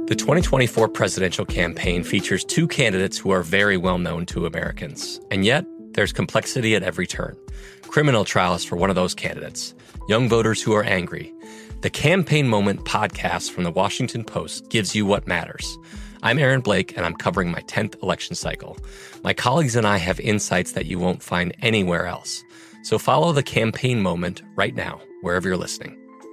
The 2024 presidential campaign features two candidates who are very well known to Americans. And yet, there's complexity at every turn. Criminal trials for one of those candidates. Young voters who are angry. The Campaign Moment podcast from the Washington Post gives you what matters. I'm Aaron Blake, and I'm covering my 10th election cycle. My colleagues and I have insights that you won't find anywhere else. So follow The Campaign Moment right now, wherever you're listening.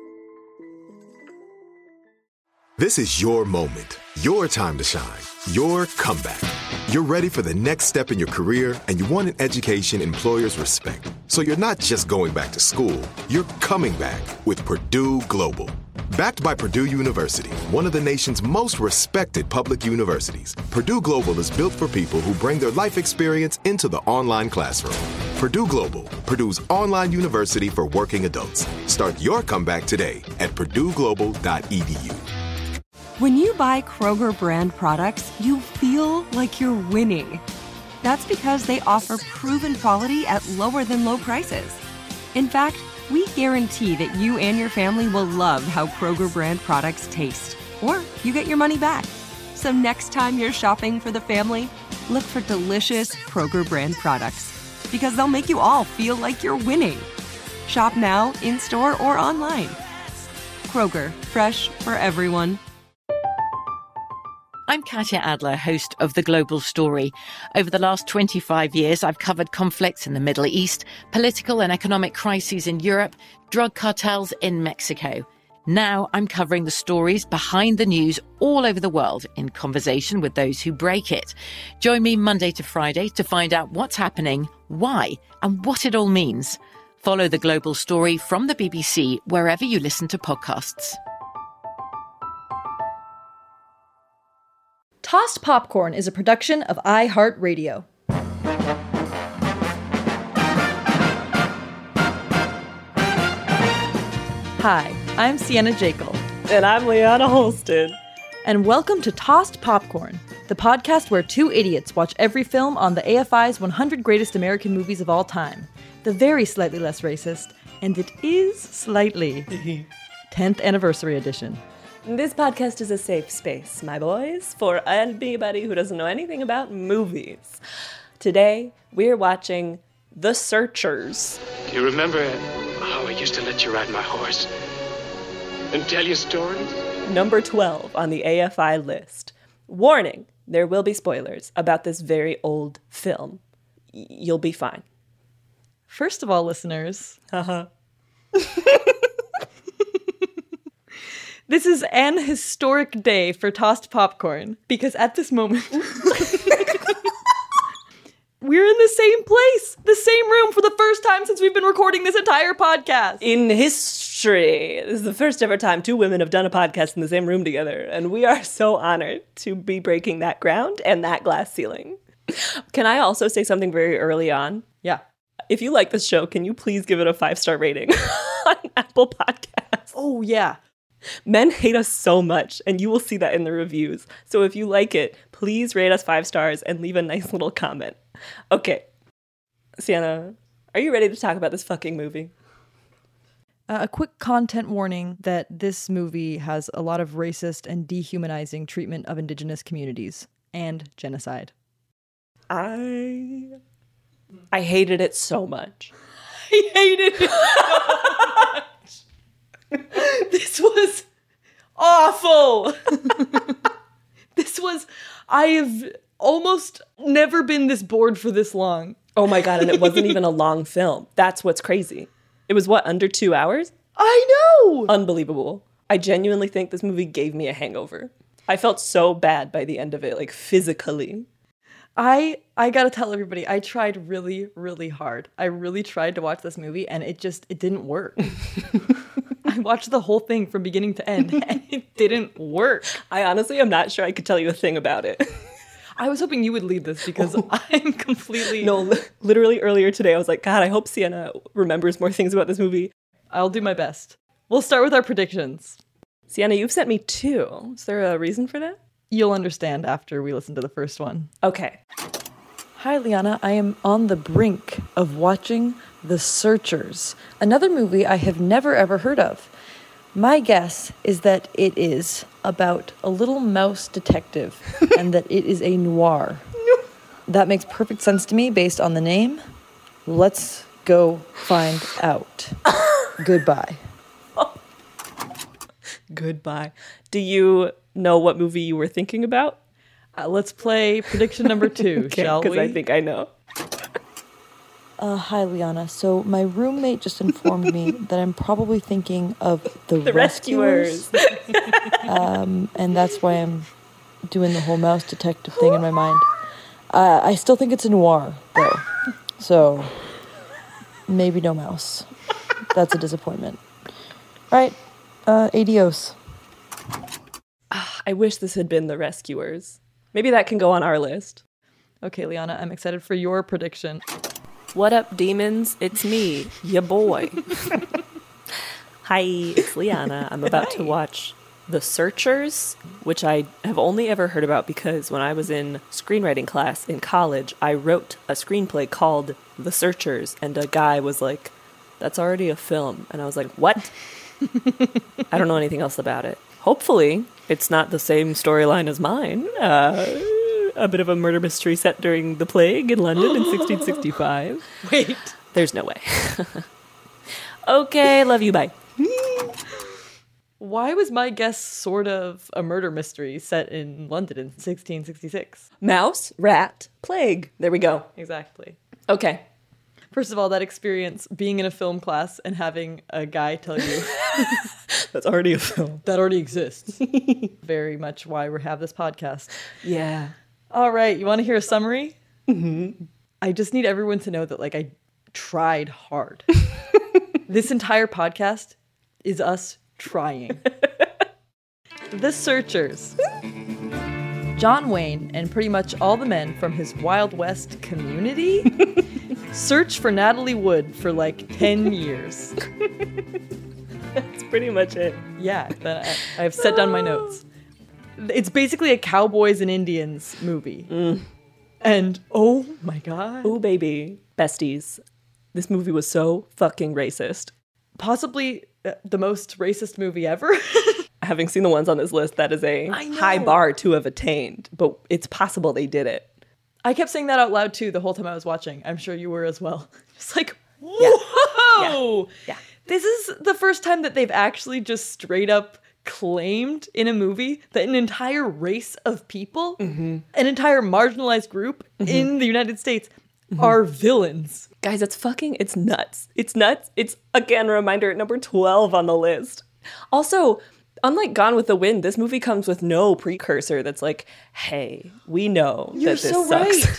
This is your moment, your time to shine, your comeback. You're ready for the next step in your career, and you want an education employers respect. So you're not just going back to school, you're coming back with Purdue Global. Backed by Purdue University, one of the nation's most respected public universities, Purdue Global is built for people who bring their life experience into the online classroom. Purdue Global, Purdue's online university for working adults. Start your comeback today at purdueglobal.edu. When you buy Kroger brand products, you feel like you're winning. That's because they offer proven quality at lower than low prices. In fact, we guarantee that you and your family will love how Kroger brand products taste, or you get your money back. So next time you're shopping for the family, look for delicious Kroger brand products, because they'll make you all feel like you're winning. Shop now, in-store, or online. Kroger, fresh for everyone. I'm Katya Adler, host of The Global Story. Over the last 25 years, I've covered conflicts in the Middle East, political and economic crises in Europe, drug cartels in Mexico. Now I'm covering the stories behind the news all over the world in conversation with those who break it. Join me Monday to Friday to find out what's happening, why, and what it all means. Follow The Global Story from the BBC wherever you listen to podcasts. Tossed Popcorn is a production of iHeartRadio. Hi, I'm Sienna Jekyll. And I'm Liana Holston. And welcome to Tossed Popcorn, the podcast where two idiots watch every film on the AFI's 100 Greatest American Movies of All Time. The very slightly less racist, and it is slightly 10th Anniversary Edition. This podcast is a safe space, my boys, for anybody who doesn't know anything about movies. Today, we're watching The Searchers. Do you remember how I used to let you ride my horse and tell you stories? Number 12 on the AFI list. Warning, there will be spoilers about this very old film. You'll be fine. First of all, listeners... This is an historic day for Tossed Popcorn, because at this moment, we're in the same place, the same room for the first time since we've been recording this entire podcast. In history, this is the first ever time two women have done a podcast in the same room together, and we are so honored to be breaking that ground and that glass ceiling. Can I also say something very early on? Yeah. If you like this show, can you please give it a 5-star rating on Apple Podcasts? Oh, yeah. Men hate us so much, and you will see that in the reviews. So if you like it, please rate us 5 stars and leave a nice little comment. Okay. Sienna, are you ready to talk about this fucking movie? A quick content warning that this movie has a lot of racist and dehumanizing treatment of indigenous communities and genocide. I hated it so much. I hated it so much. This was awful. I've almost never been this bored for this long. Oh my God, and it wasn't even a long film. That's what's crazy. It was what, under 2 hours? I know! Unbelievable. I genuinely think this movie gave me a hangover. I felt so bad by the end of it, like physically. I gotta tell everybody, I tried really, really hard. I really tried to watch this movie, and it didn't work. I watched the whole thing from beginning to end, and it didn't work. I honestly am not sure I could tell you a thing about it. I was hoping you would lead this, because I'm completely... No, literally earlier today, I was like, God, I hope Sienna remembers more things about this movie. I'll do my best. We'll start with our predictions. Sienna, you've sent me 2. Is there a reason for that? You'll understand after we listen to the first one. Okay. Hi, Liana. I am on the brink of watching The Searchers, another movie I have never ever heard of. My guess is that it is about a little mouse detective and that it is a noir. That makes perfect sense to me based on the name. Let's go find out. Goodbye. Goodbye. Do you know what movie you were thinking about? Let's play prediction number 2, shall we? Because I think I know. Hi, Liana. So my roommate just informed me that I'm probably thinking of the Rescuers. And that's why I'm doing the whole mouse detective thing in my mind. I still think it's a noir, though. So maybe no mouse. That's a disappointment. All right. Adios. I wish this had been The Rescuers. Maybe that can go on our list. Okay, Liana, I'm excited for your prediction. What up, demons? It's me, ya boy. Hi, it's Liana. I'm about to watch The Searchers, which I have only ever heard about because when I was in screenwriting class in college, I wrote a screenplay called The Searchers, and a guy was like, that's already a film. And I was like, what? I don't know anything else about it. Hopefully, it's not the same storyline as mine. A bit of a murder mystery set during the plague in London in 1665. Wait. There's no way. Okay, love you, bye. Why was my guess sort of a murder mystery set in London in 1666? Mouse, rat, plague. There we go. Exactly. Okay. First of all, that experience being in a film class and having a guy tell you That's already a film. that already exists. Very much why we have this podcast. Yeah. All right, you want to hear a summary? Mm-hmm. I just need everyone to know that, like, I tried hard. This entire podcast is us trying. The Searchers. John Wayne and pretty much all the men from his Wild West community search for Natalie Wood for like 10 years. That's pretty much it. Yeah, I've set down my notes. It's basically a cowboys and Indians movie. And oh my god. Ooh, baby. Besties. This movie was so fucking racist. Possibly the most racist movie ever. Having seen the ones on this list, that is a high bar to have attained, but it's possible they did it. I kept saying that out loud too the whole time I was watching. I'm sure you were as well. Just like, Yeah. whoa! Yeah. This is the first time that they've actually just straight up claimed in a movie that an entire race of people, an entire marginalized group in the United States are villains. Guys, it's nuts. It's nuts. It's, again, a reminder at number 12 on the list. Also, unlike Gone with the Wind, this movie comes with no precursor that's like, hey, we know that this sucks. Right.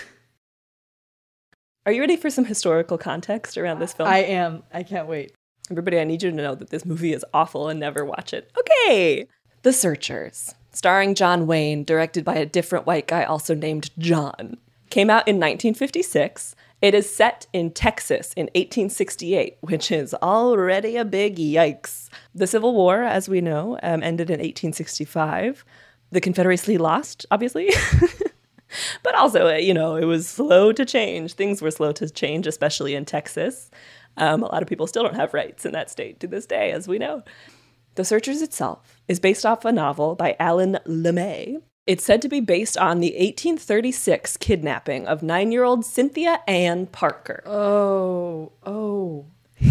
Are you ready for some historical context around this film? I am. I can't wait. Everybody, I need you to know that this movie is awful and never watch it. Okay. The Searchers, starring John Wayne, directed by a different white guy also named John, came out in 1956. It is set in Texas in 1868, which is already a big yikes. The Civil War, as we know, ended in 1865. The Confederacy lost, obviously. But also, it was slow to change. Things were slow to change, especially in Texas. A lot of people still don't have rights in that state to this day, as we know. The Searchers itself is based off a novel by Alan LeMay. It's said to be based on the 1836 kidnapping of 9-year-old Cynthia Ann Parker. Oh.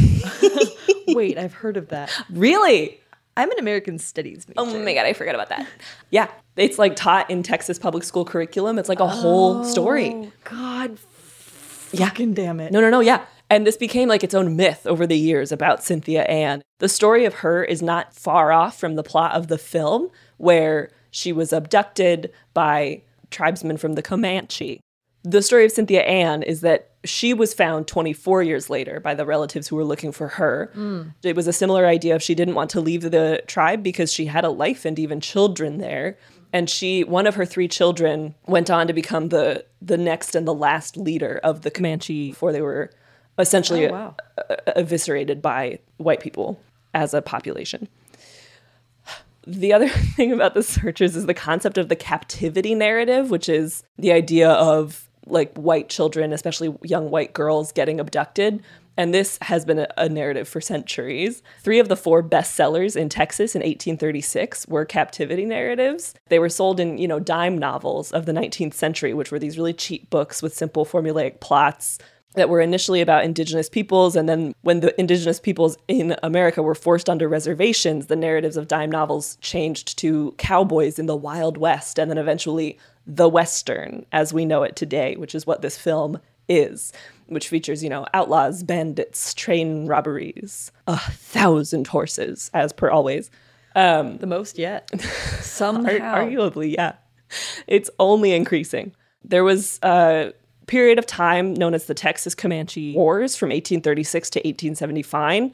Wait, I've heard of that. Really? I'm an American Studies major. Oh my God, I forgot about that. Yeah, it's like taught in Texas public school curriculum. It's like a whole story. Oh, God. Fucking damn it. No, yeah. And this became like its own myth over the years about Cynthia Ann. The story of her is not far off from the plot of the film, where she was abducted by tribesmen from the Comanche. The story of Cynthia Ann is that she was found 24 years later by the relatives who were looking for her. It was a similar idea of she didn't want to leave the tribe because she had a life and even children there. And one of her 3 children went on to become the next and the last leader of the Comanche before they were essentially eviscerated by white people as a population. The other thing about The Searchers is the concept of the captivity narrative, which is the idea of like white children, especially young white girls, getting abducted. And this has been a narrative for centuries. 3 of the 4 bestsellers in Texas in 1836 were captivity narratives. They were sold in, dime novels of the 19th century, which were these really cheap books with simple formulaic plots that were initially about indigenous peoples. And then when the indigenous peoples in America were forced onto reservations, the narratives of dime novels changed to cowboys in the Wild West, and then eventually the Western as we know it today, which is what this film is, which features, outlaws, bandits, train robberies, 1,000 horses, as per always. The most yet. Somehow. Arguably, yeah. It's only increasing. There was a period of time known as the Texas Comanche Wars from 1836 to 1875.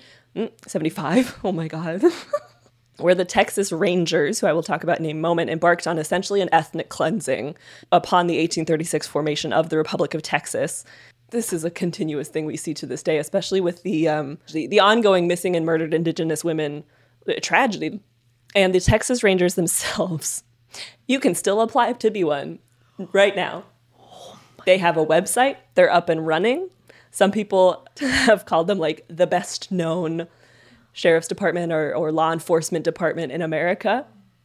75? Oh my God. Where the Texas Rangers, who I will talk about in a moment, embarked on essentially an ethnic cleansing upon the 1836 formation of the Republic of Texas. This is a continuous thing we see to this day, especially with the ongoing missing and murdered Indigenous women tragedy. And the Texas Rangers themselves, you can still apply to be one right now. They have a website. They're up and running. Some people have called them like the best known sheriff's department or law enforcement department in America.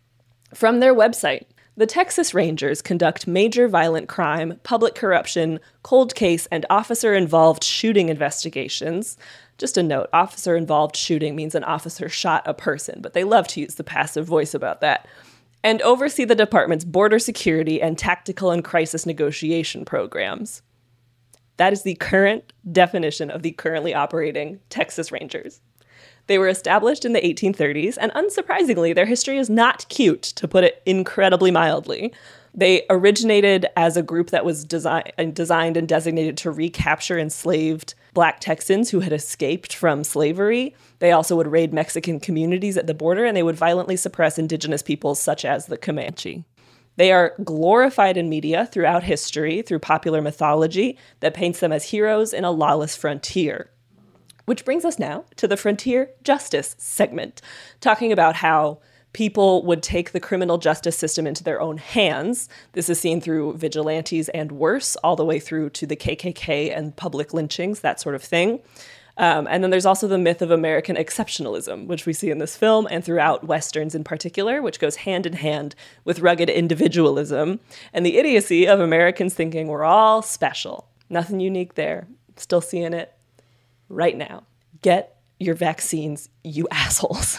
From their website, the Texas Rangers conduct major violent crime, public corruption, cold case, and officer-involved shooting investigations. Just a note, officer-involved shooting means an officer shot a person, but they love to use the passive voice about that. And oversee the department's border security and tactical and crisis negotiation programs. That is the current definition of the currently operating Texas Rangers. They were established in the 1830s, and unsurprisingly, their history is not cute, to put it incredibly mildly. They originated as a group that was designed and designated to recapture enslaved Black Texans who had escaped from slavery. They also would raid Mexican communities at the border, and they would violently suppress indigenous peoples such as the Comanche. They are glorified in media throughout history through popular mythology that paints them as heroes in a lawless frontier. Which brings us now to the frontier justice segment, talking about how people would take the criminal justice system into their own hands. This is seen through vigilantes and worse, all the way through to the KKK and public lynchings, that sort of thing. And then there's also the myth of American exceptionalism, which we see in this film and throughout Westerns in particular, which goes hand in hand with rugged individualism and the idiocy of Americans thinking we're all special. Nothing unique there. Still seeing it right now. Get your vaccines, you assholes.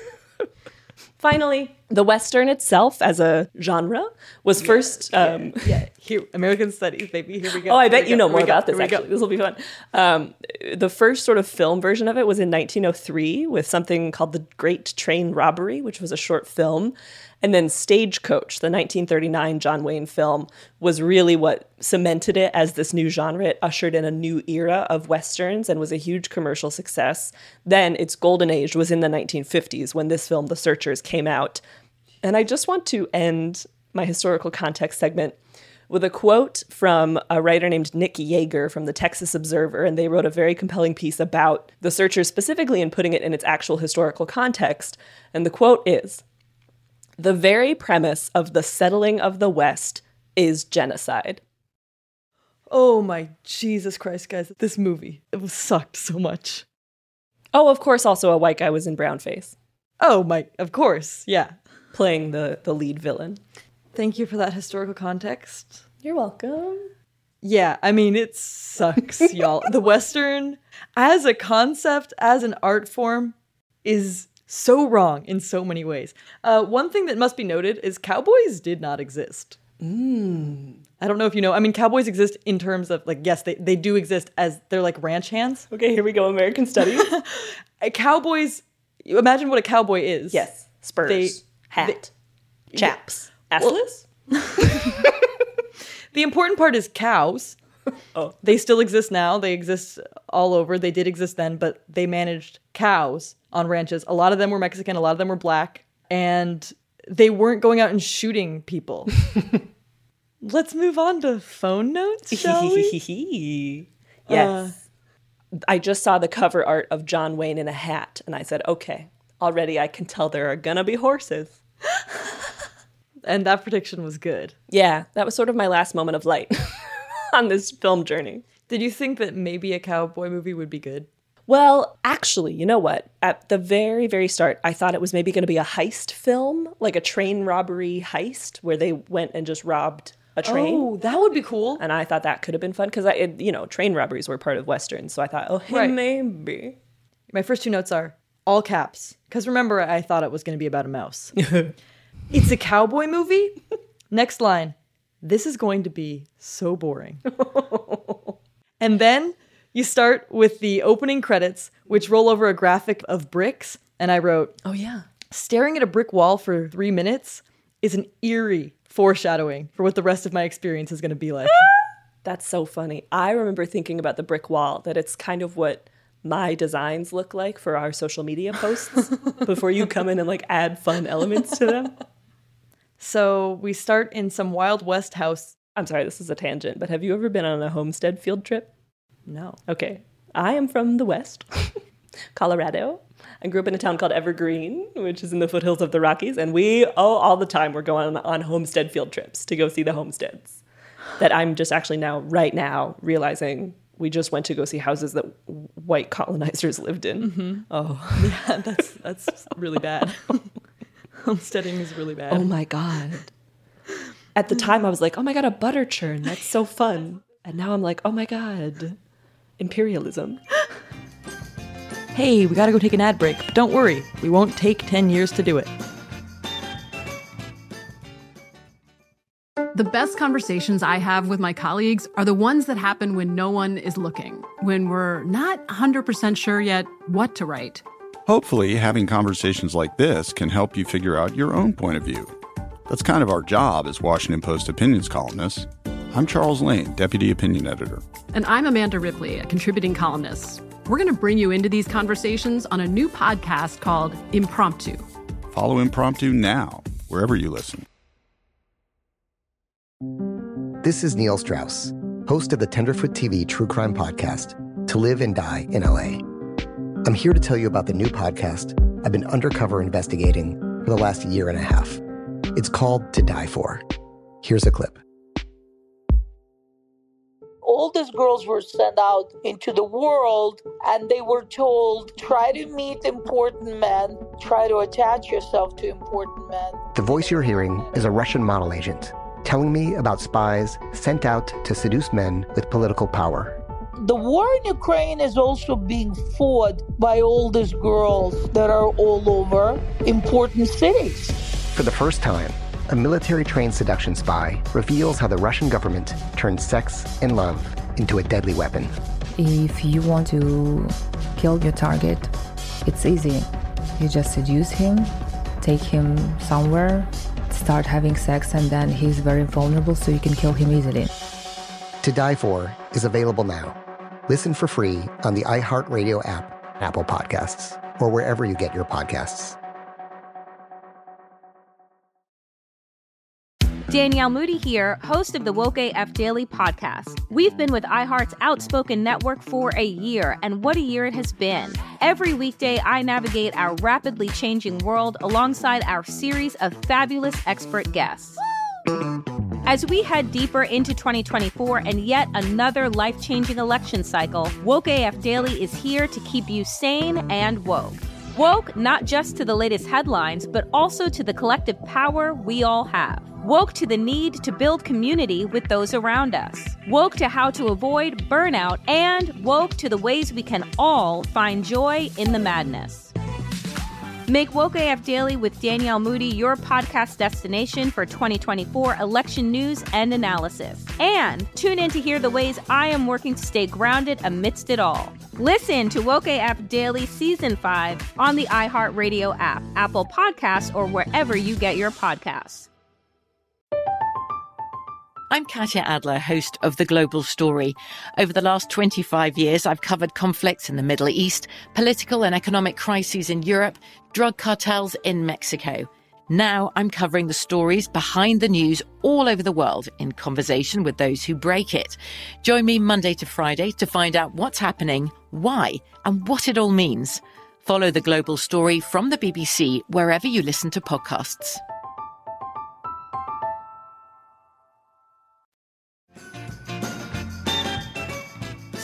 Finally, the Western itself as a genre was first... Here, American Studies, baby. Here we go. Oh, I bet you know more about this, actually. This will be fun. The first sort of film version of it was in 1903 with something called The Great Train Robbery, which was a short film. And then Stagecoach, the 1939 John Wayne film, was really what cemented it as this new genre. It ushered in a new era of Westerns and was a huge commercial success. Then its golden age was in the 1950s when this film, The Searchers, came out. And I just want to end my historical context segment with a quote from a writer named Nick Yeager from the Texas Observer, and they wrote a very compelling piece about The Searchers specifically and putting it in its actual historical context. And the quote is, "The very premise of the settling of the West is genocide." Oh my Jesus Christ, guys. This movie, it sucked so much. Oh, of course, also a white guy was in brownface. Oh my, of course, yeah. Playing the lead villain. Thank you for that historical context. You're welcome. Yeah, I mean, it sucks, y'all. The Western, as a concept, as an art form, is so wrong in so many ways. One thing that must be noted is cowboys did not exist. I don't know if you know. I mean, cowboys exist in terms of, like, yes, they do exist as they're like ranch hands. Okay, here we go, American Studies. Cowboys, imagine what a cowboy is. Yes, spurs, hat, chaps, assless. The important part is cows. Oh. They still exist now. They exist all over. They did exist then, but they managed cows on ranches. A lot of them were Mexican. A lot of them were Black. And they weren't going out and shooting people. Let's move on to phone notes, shall we? Yes. I just saw the cover art of John Wayne in a hat, and I said, okay, already I can tell there are gonna be horses. And that prediction was good. Yeah, that was sort of my last moment of light on this film journey. Did you think that maybe a cowboy movie would be good? Well, actually, you know what? At the very, very start, I thought it was maybe going to be a heist film, like a train robbery heist where they went and just robbed a train. Oh, that would be cool. And I thought that could have been fun because, train robberies were part of Westerns. So I thought, maybe. My first two notes are all caps. Because remember, I thought it was going to be about a mouse. It's a cowboy movie? Next line. This is going to be so boring. And then you start with the opening credits, which roll over a graphic of bricks. And I wrote, oh, yeah. Staring at a brick wall for 3 minutes is an eerie foreshadowing for what the rest of my experience is going to be like. That's so funny. I remember thinking about the brick wall, that it's kind of what my designs look like for our social media posts before you come in and like add fun elements to them. So we start in some Wild West house. I'm sorry, this is a tangent, but have you ever been on a homestead field trip? No. Okay. I am from the West, Colorado. I grew up in a town called Evergreen, which is in the foothills of the Rockies. And all the time, we're going on homestead field trips to go see the homesteads. That I'm just actually right now, realizing we just went to go see houses that white colonizers lived in. Mm-hmm. Oh. Yeah, that's really bad. Homesteading is really bad. Oh, my God. At the time, I was like, oh, my God, a butter churn. That's so fun. And now I'm like, oh, my God, imperialism. Hey, we gotta go take an ad break, but don't worry, we won't take 10 years to do it. The best conversations I have with my colleagues are the ones that happen when no one is looking, when we're not 100% sure yet what to write. Hopefully, having conversations like this can help you figure out your own point of view. That's kind of our job as Washington Post opinions columnists. I'm Charles Lane, Deputy Opinion Editor. And I'm Amanda Ripley, a contributing columnist. We're going to bring you into these conversations on a new podcast called Impromptu. Follow Impromptu now, wherever you listen. This is Neil Strauss, host of the Tenderfoot TV true crime podcast, To Live and Die in L.A. I'm here to tell you about the new podcast I've been undercover investigating for the last year and a half. It's called To Die For. Here's a clip. All these girls were sent out into the world and they were told, try to meet important men, try to attach yourself to important men. The voice you're hearing is a Russian model agent telling me about spies sent out to seduce men with political power. The war in Ukraine is also being fought by all these girls that are all over important cities. For the first time, a military-trained seduction spy reveals how the Russian government turned sex and love into a deadly weapon. If you want to kill your target, it's easy. You just seduce him, take him somewhere, start having sex, and then he's very vulnerable, so you can kill him easily. To Die For is available now. Listen for free on the iHeartRadio app, Apple Podcasts, or wherever you get your podcasts. Danielle Moody here, host of the Woke AF Daily podcast. We've been with iHeart's Outspoken Network for a year, and what a year it has been. Every weekday, I navigate our rapidly changing world alongside our series of fabulous expert guests. As we head deeper into 2024 and yet another life-changing election cycle, Woke AF Daily is here to keep you sane and woke. Woke not just to the latest headlines, but also to the collective power we all have. Woke to the need to build community with those around us. Woke to how to avoid burnout, and woke to the ways we can all find joy in the madness. Make Woke AF Daily with Danielle Moody your podcast destination for 2024 election news and analysis. And tune in to hear the ways I am working to stay grounded amidst it all. Listen to Woke AF Daily Season 5 on the iHeartRadio app, Apple Podcasts, or wherever you get your podcasts. I'm Katya Adler, host of The Global Story. Over the last 25 years, I've covered conflicts in the Middle East, political and economic crises in Europe, drug cartels in Mexico. Now I'm covering the stories behind the news all over the world in conversation with those who break it. Join me Monday to Friday to find out what's happening, why, and what it all means. Follow The Global Story from the BBC wherever you listen to podcasts.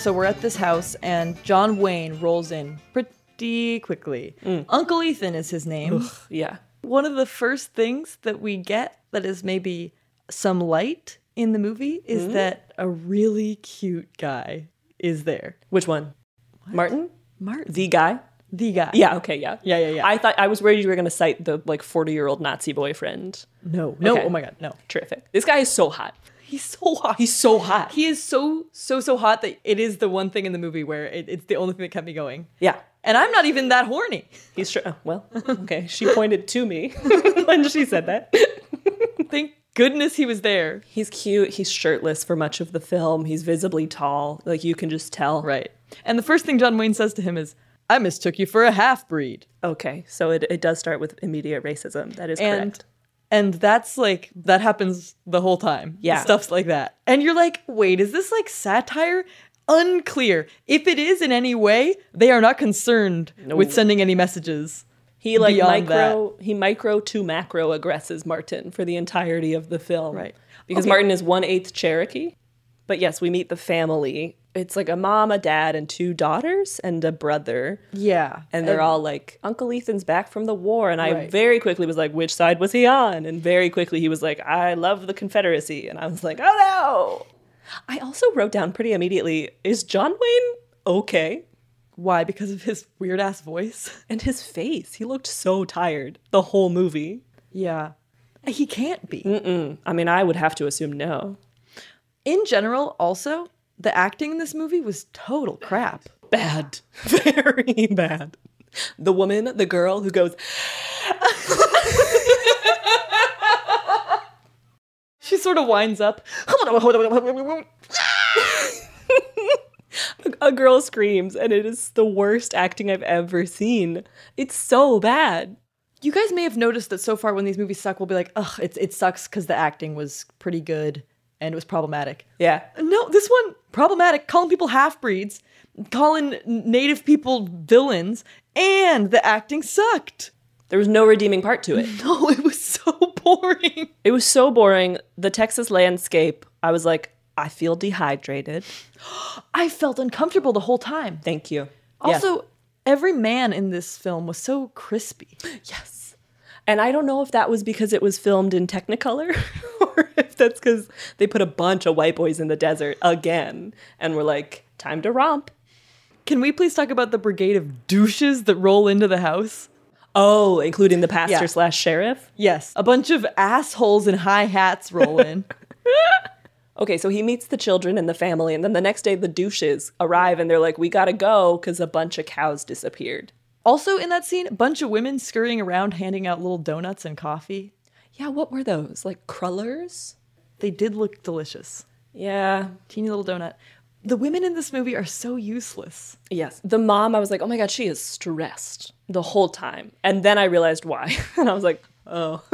So we're at this house, and John Wayne rolls in pretty quickly. Uncle Ethan is his name. Ugh, yeah. One of the first things that we get that is maybe some light in the movie is that a really cute guy is there. Which one? What? Martin? The guy? The guy. Yeah, okay, yeah. Yeah. I was worried you were going to cite the 40-year-old Nazi boyfriend. No, okay. Oh my God, no. Terrific. This guy is so hot. He's so hot. He's so hot. He is so hot that it is the one thing in the movie where it's the only thing that kept me going. Yeah. And I'm not even that horny. He's sure. Oh, well, okay. She pointed to me when she said that. Thank goodness he was there. He's cute. He's shirtless for much of the film. He's visibly tall. Like, you can just tell. Right. And the first thing John Wayne says to him is, I mistook you for a half-breed. Okay. So it does start with immediate racism. That is correct. And that's like, that happens the whole time. Yeah. Stuff's like that. And you're like, wait, is this like satire? Unclear. If it is in any way, they are not concerned with sending any messages. He like micro to macro aggresses Martin for the entirety of the film. Right. Because Martin is 1/8 Cherokee. But yes, we meet the family. It's like a mom, a dad, and 2 daughters and a brother. Yeah. And they're all like, Uncle Ethan's back from the war. And I very quickly was like, which side was he on? And very quickly he was like, I love the Confederacy. And I was like, oh no. I also wrote down pretty immediately, is John Wayne okay? Why? Because of his weird-ass voice? And his face. He looked so tired the whole movie. Yeah. He can't be. I mean, I would have to assume no. In general, also, the acting in this movie was total crap. Bad. Very bad. The woman, the girl who goes... She sort of winds up. A girl screams, and it is the worst acting I've ever seen. It's so bad. You guys may have noticed that so far when these movies suck, we'll be like, ugh, it sucks because the acting was pretty good and it was problematic. Yeah. No, this one, problematic. Calling people half-breeds, calling native people villains, and the acting sucked. There was no redeeming part to it. No, it was so boring. It was so boring. The Texas landscape, I was like, I feel dehydrated. I felt uncomfortable the whole time. Thank you. Also, every man in this film was so crispy. Yes. And I don't know if that was because it was filmed in Technicolor or if that's because they put a bunch of white boys in the desert again and were like, time to romp. Can we please talk about the brigade of douches that roll into the house? Oh, including the pastor / sheriff? Yes. A bunch of assholes in high hats roll in. Okay, so he meets the children and the family, and then the next day the douches arrive and they're like, we gotta go because a bunch of cows disappeared. Also in that scene, a bunch of women scurrying around handing out little donuts and coffee. Yeah, what were those? Like crullers? They did look delicious. Yeah. Teeny little donut. The women in this movie are so useless. Yes. The mom, I was like, oh my God, she is stressed the whole time. And then I realized why. And I was like, oh.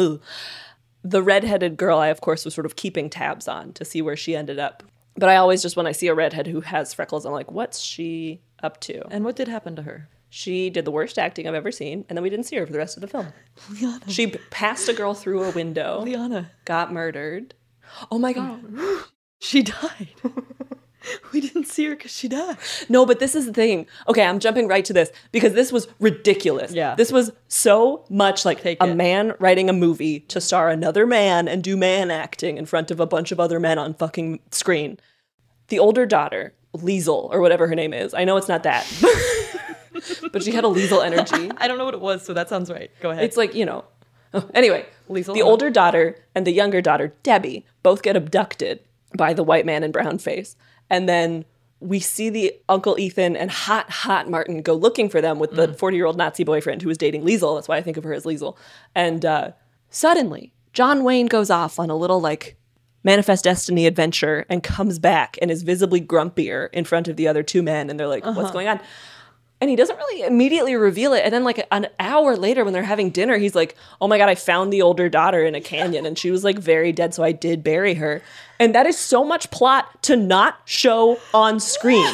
The redheaded girl, I, of course, was sort of keeping tabs on to see where she ended up. But I always just, when I see a redhead who has freckles, I'm like, what's she up to? And what did happen to her? She did the worst acting I've ever seen, and then we didn't see her for the rest of the film. Liana. She passed a girl through a window. Liana. Got murdered. Oh my God. She died. We didn't see her because she died. No, but this is the thing. Okay, I'm jumping right to this because this was ridiculous. Yeah. This was so much like man writing a movie to star another man and do man acting in front of a bunch of other men on fucking screen. The older daughter, Liesel, or whatever her name is. I know it's not that. But she had a Liesel energy. I don't know what it was, so that sounds right. Go ahead. It's like, you know. Anyway, Liesel, the older daughter and the younger daughter, Debbie, both get abducted by the white man in brown face. And then we see the Uncle Ethan and hot Martin go looking for them with the 40-year-old Nazi boyfriend who was dating Liesel. That's why I think of her as Liesel. And suddenly, John Wayne goes off on a little, like, Manifest Destiny adventure and comes back and is visibly grumpier in front of the other two men. And they're like, what's going on? And he doesn't really immediately reveal it. And then like an hour later when they're having dinner, he's like, oh my God, I found the older daughter in a canyon and she was like very dead. So I did bury her. And that is so much plot to not show on screen.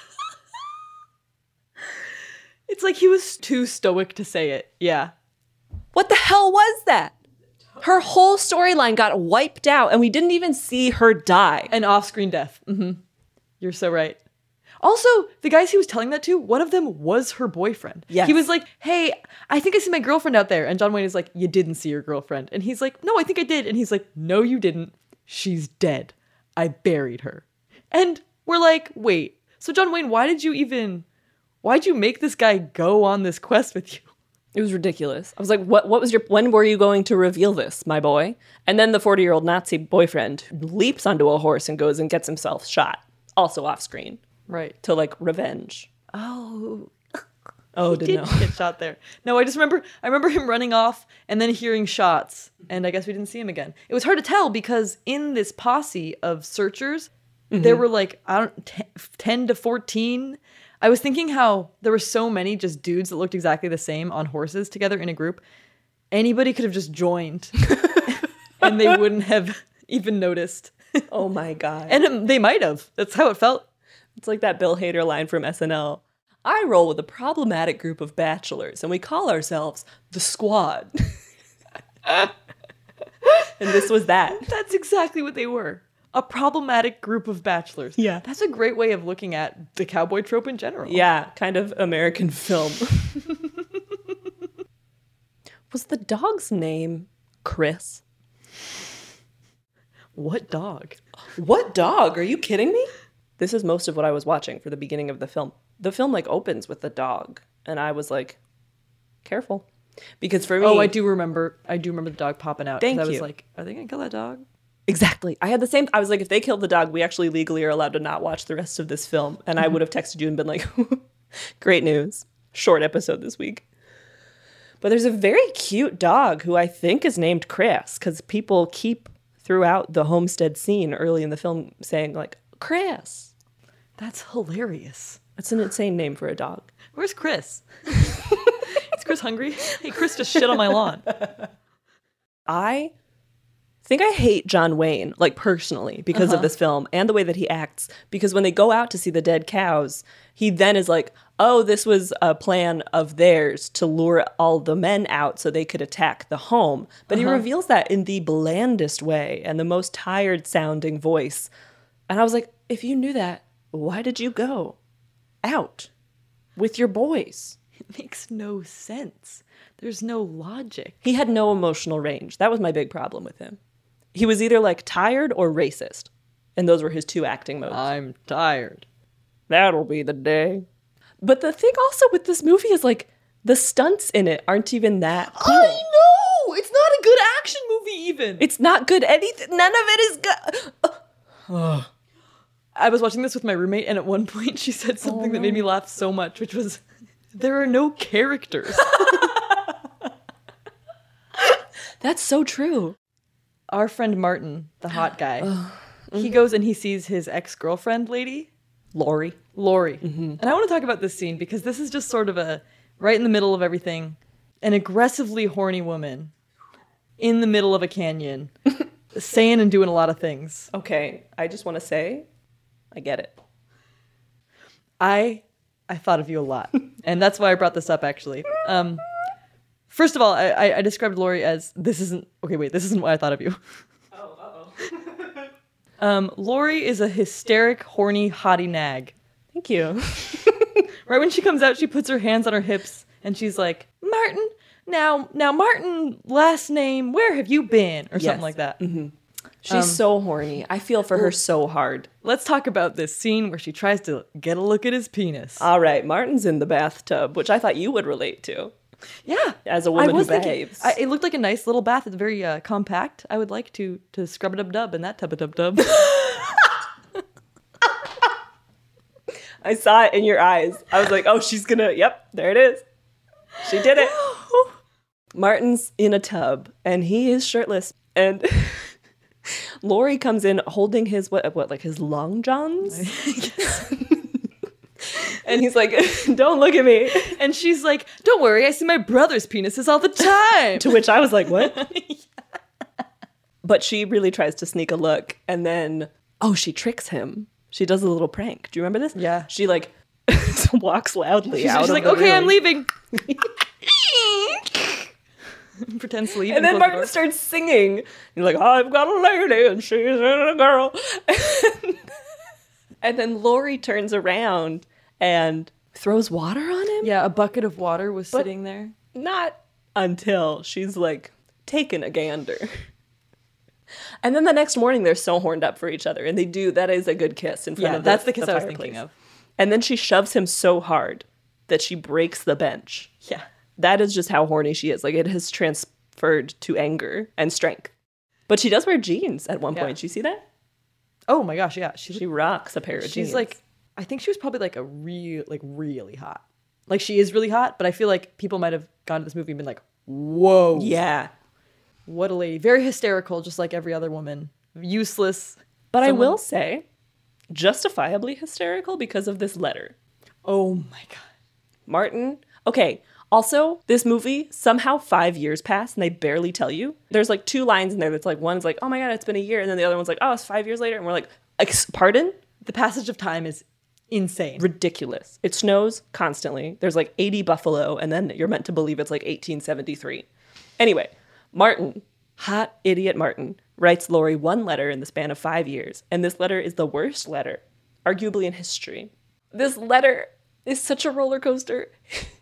It's like he was too stoic to say it. Yeah. What the hell was that? Her whole storyline got wiped out and we didn't even see her die. An off-screen death. Mm-hmm. You're so right. Also, the guys he was telling that to, one of them was her boyfriend. Yes. He was like, hey, I think I see my girlfriend out there. And John Wayne is like, you didn't see your girlfriend. And he's like, no, I think I did. And he's like, no, you didn't. She's dead. I buried her. And we're like, wait, so John Wayne, why'd you make this guy go on this quest with you? It was ridiculous. I was like, when were you going to reveal this, my boy? And then the 40-year-old Nazi boyfriend leaps onto a horse and goes and gets himself shot. Also off screen. Right. To like revenge. Oh, didn't know. Get shot there. No, I remember him running off and then hearing shots. And I guess we didn't see him again. It was hard to tell because in this posse of searchers, there were like, 10 to 14. I was thinking how there were so many just dudes that looked exactly the same on horses together in a group. Anybody could have just joined and they wouldn't have even noticed. Oh my God. And they might have. That's how it felt. It's like that Bill Hader line from SNL. I roll with a problematic group of bachelors and we call ourselves the Squad. And this was that. That's exactly what they were. A problematic group of bachelors. Yeah. That's a great way of looking at the cowboy trope in general. Yeah, kind of American film. Was the dog's name Chris? What dog? What dog? Are you kidding me? This is most of what I was watching for the beginning of the film. The film like opens with the dog, and I was like, careful. Because for me... Oh, I do remember the dog popping out. Thank you. I was like, are they going to kill that dog? Exactly. I had the same... I was like, if they killed the dog, we actually legally are allowed to not watch the rest of this film. And I would have texted you and been like, great news. Short episode this week. But there's a very cute dog who I think is named Chris, because people keep throughout the homestead scene early in the film saying like, Chris. That's hilarious. That's an insane name for a dog. Where's Chris? Is Chris hungry? Hey, Chris just shit on my lawn. I think I hate John Wayne, like personally, because of this film and the way that he acts. Because when they go out to see the dead cows, he then is like, oh, this was a plan of theirs to lure all the men out so they could attack the home. But he reveals that in the blandest way and the most tired sounding voice. And I was like, if you knew that, why did you go out with your boys? It makes no sense. There's no logic. He had no emotional range. That was my big problem with him. He was either like tired or racist. And those were his two acting modes. I'm tired. That'll be the day. But the thing also with this movie is like the stunts in it aren't even that cool. I know! It's not a good action movie even. It's not good anything. None of it is good. I was watching this with my roommate, and at one point she said something that made me laugh so much, which was, there are no characters. That's so true. Our friend Martin, the hot guy, he goes and he sees his ex-girlfriend lady. Lori. And I want to talk about this scene because this is just sort of a, right in the middle of everything, an aggressively horny woman in the middle of a canyon, saying and doing a lot of things. Okay, I just want to say, I get it. I thought of you a lot, and that's why I brought this up, actually. First of all, I described Lori as, this isn't what I thought of you. Lori is a hysteric, horny, hottie nag. Thank you. Right when she comes out, she puts her hands on her hips, and she's like, Martin, now Martin, last name, where have you been? Or something like that. She's so horny. I feel for her so hard. Let's talk about this scene where she tries to get a look at his penis. All right, Martin's in the bathtub, which I thought you would relate to. Yeah. As a woman who behaves. It looked like a nice little bath. It's very compact. I would like to scrub it dub in that tub. I saw it in your eyes. I was like, oh, she's gonna, yep, there it is. She did it. Martin's in a tub, and he is shirtless, and Lori comes in holding his, like his long johns? And he's like, don't look at me. And she's like, don't worry, I see my brother's penises all the time. To which I was like, what? But she really tries to sneak a look, and then, she tricks him. She does a little prank. Do you remember this? Yeah. She like walks loudly out. She's like, okay, I'm leaving. Pretends to leave. And then Martin starts singing. He's like, I've got a lady and she's a girl. And then Lori turns around and throws water on him? Yeah, a bucket of water was sitting there. Not until she's like taken a gander. And then the next morning they're so horned up for each other. And that is a good kiss in front of that's the kiss I was thinking of. And then she shoves him so hard that she breaks the bench. Yeah. That is just how horny she is. Like, it has transferred to anger and strength. But she does wear jeans at one point. You see that? Oh my gosh, yeah. She rocks a pair of jeans. She's like, I think she was probably like really hot. Like, she is really hot, but I feel like people might have gone to this movie and been like, whoa. Yeah. What a lady. Very hysterical, just like every other woman. Useless. But I will say, justifiably hysterical because of this letter. Oh my God. Martin. Okay. Also, this movie, somehow 5 years pass and they barely tell you. There's like 2 lines in there that's like, one's like, oh my God, it's been a year. And then the other one's like, oh, it's 5 years later. And we're like, pardon? The passage of time is insane. Ridiculous. It snows constantly. There's like 80 buffalo. And then you're meant to believe it's like 1873. Anyway, Martin, hot idiot Martin, writes Lori 1 letter in the span of 5 years. And this letter is the worst letter, arguably in history. This letter is such a roller coaster.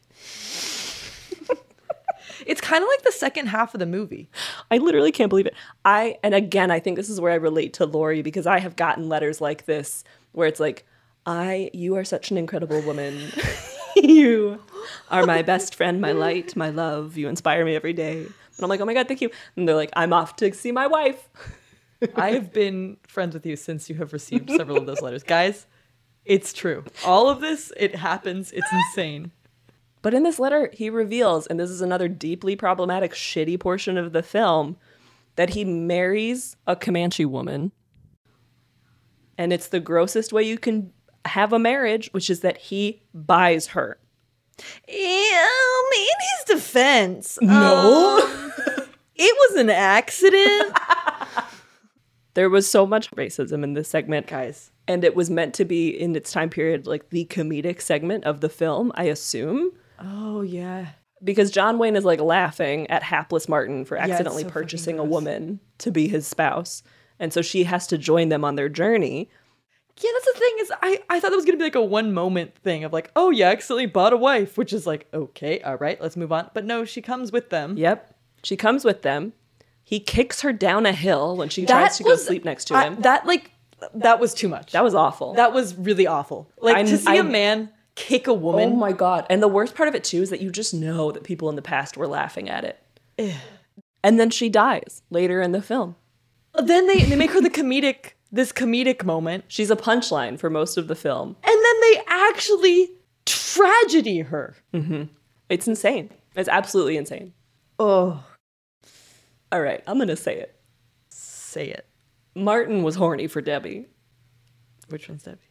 It's kind of like the second half of the movie. I literally can't believe it. And again, I think this is where I relate to Lori because I have gotten letters like this where it's like, you are such an incredible woman. You are my best friend, my light, my love. You inspire me every day. And I'm like, oh my God, thank you. And they're like, I'm off to see my wife. I have been friends with you since you have received several of those letters. Guys, it's true. All of this, it happens. It's insane. But in this letter, he reveals, and this is another deeply problematic, shitty portion of the film, that he marries a Comanche woman. And it's the grossest way you can have a marriage, which is that he buys her. In his defense. No. It was an accident. There was so much racism in this segment. Guys. And it was meant to be, in its time period, like the comedic segment of the film, I assume. Oh, yeah. Because John Wayne is like laughing at hapless Martin for accidentally purchasing a woman to be his spouse. And so she has to join them on their journey. Yeah, that's the thing is I thought that was going to be like a one moment thing of like, oh, you accidentally bought a wife, which is like, okay, all right, let's move on. But no, she comes with them. Yep. She comes with them. He kicks her down a hill when she tries to go sleep next to him. That was too much. That was awful. That was really awful. Like, to see a man kick a woman. Oh my God. And the worst part of it too is that you just know that people in the past were laughing at it. And then she dies later in the film. Then they make her this comedic moment. She's a punchline for most of the film. And then they actually tragedy her. Mm-hmm. It's insane. It's absolutely insane. Oh. All right, I'm going to say it. Say it. Martin was horny for Debbie. Which one's Debbie?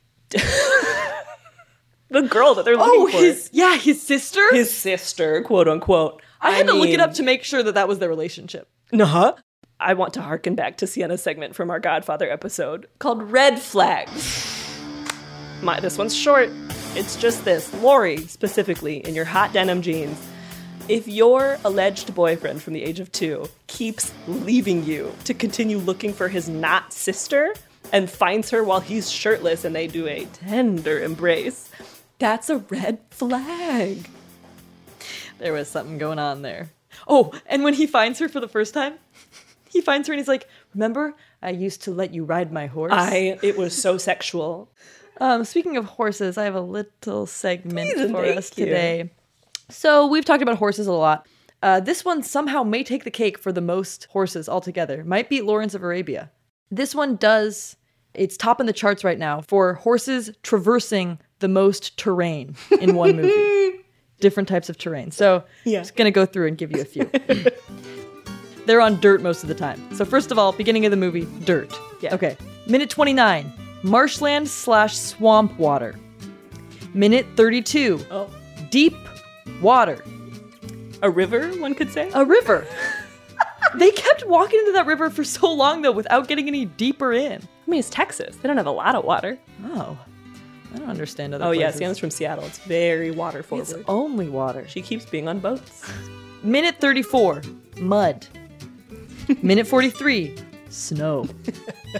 The girl that they're looking for. His sister? His sister, quote unquote. I had to look it up to make sure that was their relationship. Nuh-huh. I want to harken back to Sienna's segment from our Godfather episode called Red Flags. This one's short. It's just this. Lori, specifically, in your hot denim jeans, if your alleged boyfriend from the age of 2 keeps leaving you to continue looking for his not sister and finds her while he's shirtless and they do a tender embrace, that's a red flag. There was something going on there. Oh, and when he finds her for the first time, he finds her and he's like, remember, I used to let you ride my horse? It was so sexual. Speaking of horses, I have a little segment for us today. So we've talked about horses a lot. This one somehow may take the cake for the most horses altogether. Might beat Lawrence of Arabia. This one it's top in the charts right now for horses traversing the most terrain in one movie. Different types of terrain. So I'm just going to go through and give you a few. They're on dirt most of the time. So first of all, beginning of the movie, dirt. Yeah. Okay. Minute 29, marshland/swamp water. Minute 32, deep water. A river, one could say? A river. They kept walking into that river for so long, though, without getting any deeper in. I mean, it's Texas. They don't have a lot of water. Oh. I don't understand other places. Oh, yeah. Sienna's from Seattle. It's very water forward. It's only water. She keeps being on boats. Minute 34, mud. Minute 43, snow.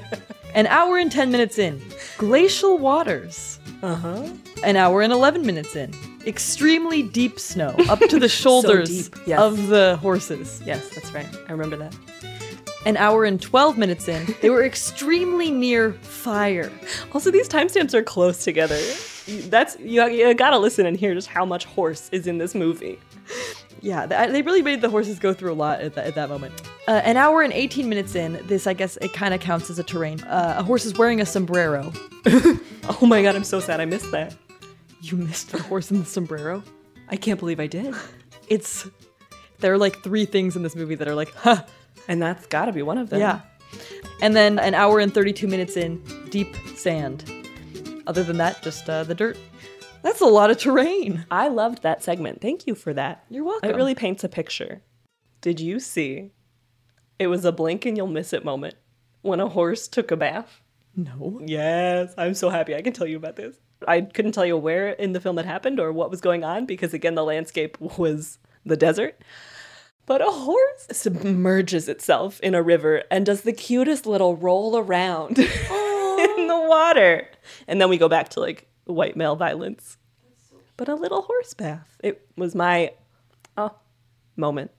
An hour and 10 minutes in, glacial waters. Uh-huh. An hour and 11 minutes in, extremely deep snow up to the shoulders So deep, yes. of the horses. Yes, that's right. I remember that. An hour and 12 minutes in, they were extremely near fire. Also, these timestamps are close together. You gotta listen and hear just how much horse is in this movie. Yeah, they really made the horses go through a lot at that moment. An hour and 18 minutes in, this, I guess, it kind of counts as a terrain. A horse is wearing a sombrero. Oh my god, I'm so sad I missed that. You missed the horse in the sombrero? I can't believe I did. There are like 3 things in this movie that are like, huh. And that's gotta be one of them. Yeah. And then an hour and 32 minutes in, deep sand. Other than that, just the dirt. That's a lot of terrain. I loved that segment. Thank you for that. You're welcome. It really paints a picture. Did you see? It was a blink and you'll miss it moment when a horse took a bath. No. Yes, I'm so happy I can tell you about this. I couldn't tell you where in the film it happened or what was going on because, again, the landscape was the desert. But a horse submerges itself in a river and does the cutest little roll around in the water. And then we go back to, like, white male violence. But a little horse bath. It was my moment.